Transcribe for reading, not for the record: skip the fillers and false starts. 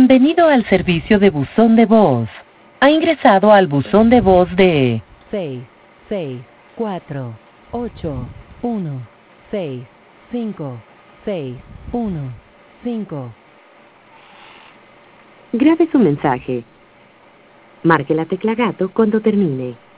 Bienvenido al servicio de buzón de voz. Ha ingresado al buzón de voz de 664816561. Grabe su mensaje. Marque la tecla gato cuando termine.